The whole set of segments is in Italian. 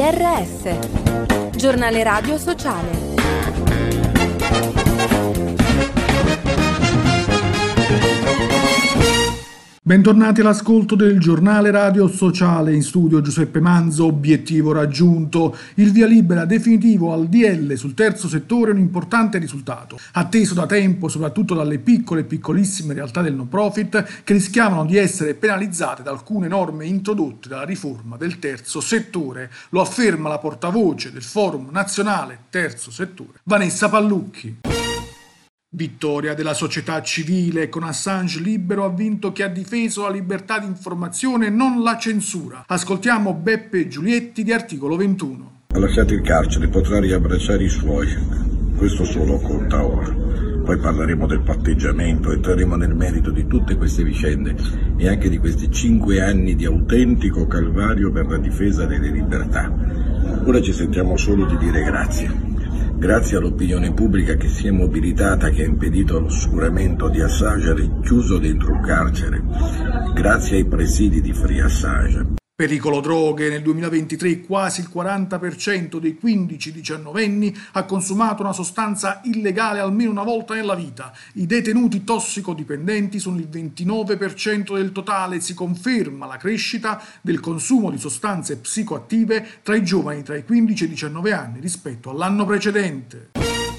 GRS, Giornale Radio Sociale. Bentornati all'ascolto del Giornale Radio Sociale. In studio Giuseppe Manzo. Obiettivo raggiunto. Il via libera definitivo al DL sul terzo settore è un importante risultato, atteso da tempo soprattutto dalle piccole e piccolissime realtà del no profit che rischiavano di essere penalizzate da alcune norme introdotte dalla riforma del terzo settore. Lo afferma la portavoce del Forum Nazionale Terzo Settore, Vanessa Pallucchi. Vittoria della società civile. Con Assange libero ha vinto chi ha difeso la libertà di informazione e non la censura. Ascoltiamo Beppe Giulietti di Articolo 21. Ha lasciato il carcere, potrà riabbracciare i suoi. Questo solo conta ora. Poi parleremo del patteggiamento, entreremo nel merito di tutte queste vicende e anche di questi 5 anni di autentico calvario per la difesa delle libertà. Ora ci sentiamo solo di dire grazie. Grazie all'opinione pubblica che si è mobilitata, che ha impedito l'oscuramento di Assange chiuso dentro un carcere. Grazie ai presidi di Free Assange. Pericolo droghe. Nel 2023 quasi il 40% dei 15-19enni ha consumato una sostanza illegale almeno una volta nella vita. I detenuti tossicodipendenti sono il 29% del totale. Si conferma la crescita del consumo di sostanze psicoattive tra i giovani tra i 15 e i 19 anni rispetto all'anno precedente.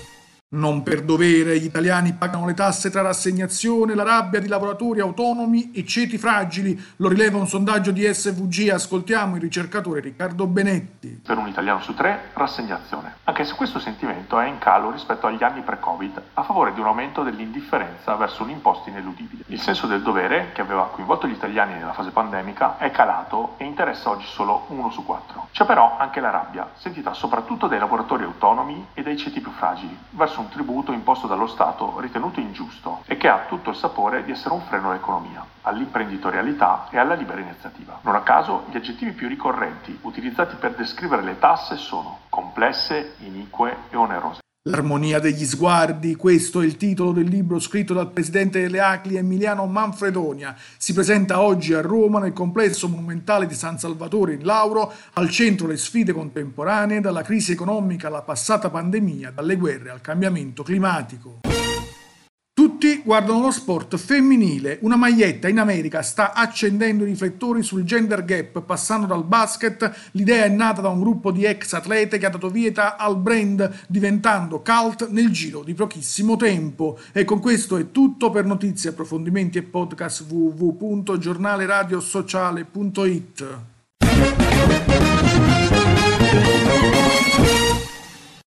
Non per dovere, gli italiani pagano le tasse tra rassegnazione, la rabbia di lavoratori autonomi e ceti fragili, lo rileva un sondaggio di SVG. Ascoltiamo il ricercatore Riccardo Benetti. Per un italiano su 3, rassegnazione, anche se questo sentimento è in calo rispetto agli anni pre-Covid, a favore di un aumento dell'indifferenza verso un imposto ineludibile. Il senso del dovere, che aveva coinvolto gli italiani nella fase pandemica, è calato e interessa oggi solo 1 su 4. C'è però anche la rabbia, sentita soprattutto dai lavoratori autonomi e dai ceti più fragili, verso un tributo imposto dallo Stato ritenuto ingiusto e che ha tutto il sapore di essere un freno all'economia, all'imprenditorialità e alla libera iniziativa. Non a caso gli aggettivi più ricorrenti utilizzati per descrivere le tasse sono complesse, inique e onerose. L'armonia degli sguardi, questo è il titolo del libro scritto dal presidente delle ACLI Emiliano Manfredonia. Si presenta oggi a Roma nel complesso monumentale di San Salvatore in Lauro, al centro le sfide contemporanee, dalla crisi economica alla passata pandemia, dalle guerre al cambiamento climatico. Tutti guardano lo sport femminile. Una maglietta in America sta accendendo i riflettori sul gender gap, passando dal basket. L'idea è nata da un gruppo di ex atlete che ha dato vita al brand, diventando cult nel giro di pochissimo tempo. E con questo è tutto. Per notizie, approfondimenti e podcast www.giornaleradiosociale.it.